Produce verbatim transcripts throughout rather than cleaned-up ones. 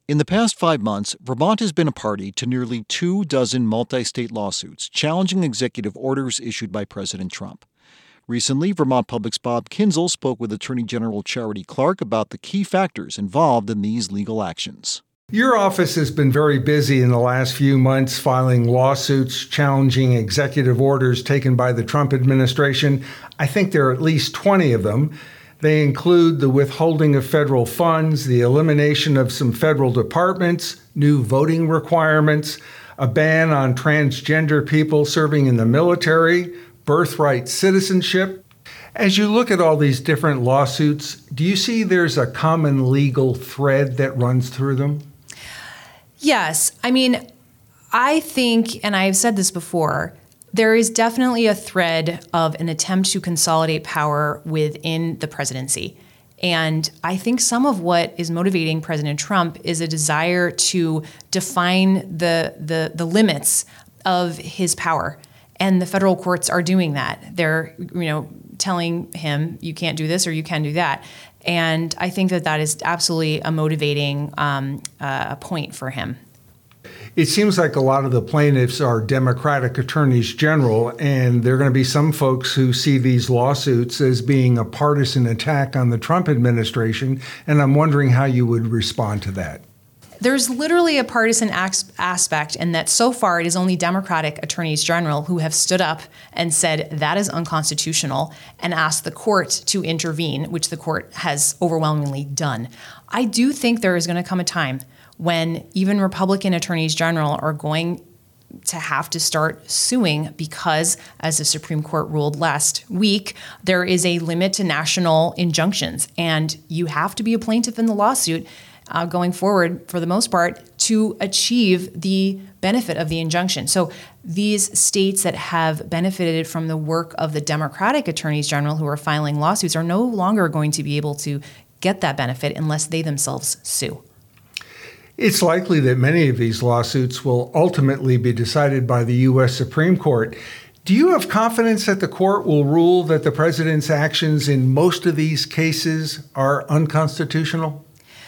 In the past five months, Vermont has been a party to nearly two dozen multi-state lawsuits challenging executive orders issued by President Trump. Recently, Vermont Public's Bob Kinzel spoke with Attorney General Charity Clark about the key factors involved in these legal actions. Your office has been very busy in the last few months filing lawsuits challenging executive orders taken by the Trump administration. I think there are at least twenty of them. They include the withholding of federal funds, the elimination of some federal departments, new voting requirements, a ban on transgender people serving in the military, birthright citizenship. As you look at all these different lawsuits, do you see there's a common legal thread that runs through them? Yes. I mean, I think, and I've said this before, there is definitely a thread of an attempt to consolidate power within the presidency. And I think some of what is motivating President Trump is a desire to define the, the, the limits of his power. And the federal courts are doing that. They're, you know, telling him you can't do this or you can do that. And I think that that is absolutely a motivating um, uh, point for him. It seems like a lot of the plaintiffs are Democratic attorneys general, and there are going to be some folks who see these lawsuits as being a partisan attack on the Trump administration, and I'm wondering how you would respond to that. There's literally a partisan aspect in that so far it is only Democratic attorneys general who have stood up and said that is unconstitutional and asked the court to intervene, which the court has overwhelmingly done. I do think there is going to come a time when even Republican attorneys general are going to have to start suing because, as the Supreme Court ruled last week, there is a limit to national injunctions, and you have to be a plaintiff in the lawsuit Uh, going forward, for the most part, to achieve the benefit of the injunction. So these states that have benefited from the work of the Democratic attorneys general who are filing lawsuits are no longer going to be able to get that benefit unless they themselves sue. It's likely that many of these lawsuits will ultimately be decided by the U S Supreme Court. Do you have confidence that the court will rule that the president's actions in most of these cases are unconstitutional?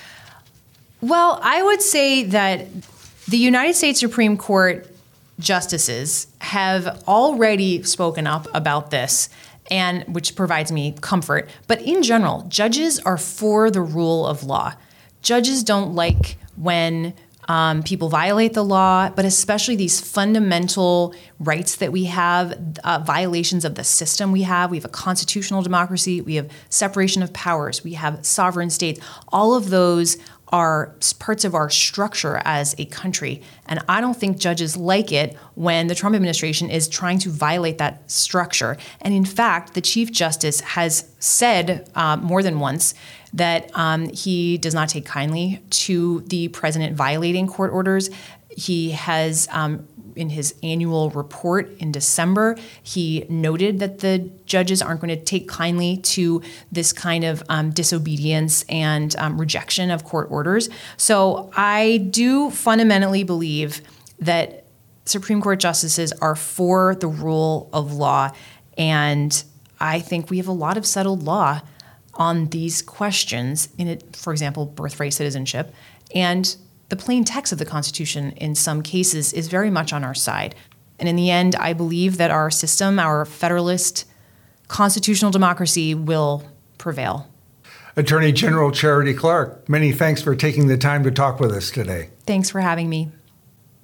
Well, I would say that the United States Supreme Court justices have already spoken up about this, and which provides me comfort. But in general, judges are for the rule of law. Judges don't like when um, people violate the law, but especially these fundamental rights that we have, uh, violations of the system we have. We have a constitutional democracy. We have separation of powers. We have sovereign states. All of those are parts of our structure as a country. And I don't think judges like it when the Trump administration is trying to violate that structure. And in fact, the Chief Justice has said uh, more than once that um, he does not take kindly to the president violating court orders. He has, um, in his annual report in December, he noted that the judges aren't going to take kindly to this kind of um, disobedience and um, rejection of court orders. So I do fundamentally believe that Supreme Court justices are for the rule of law, and I think we have a lot of settled law on these questions, in it, for example, birthright citizenship, and the plain text of the Constitution in some cases is very much on our side. And in the end, I believe that our system, our federalist constitutional democracy, will prevail. Attorney General Charity Clark, many thanks for taking the time to talk with us today. Thanks for having me.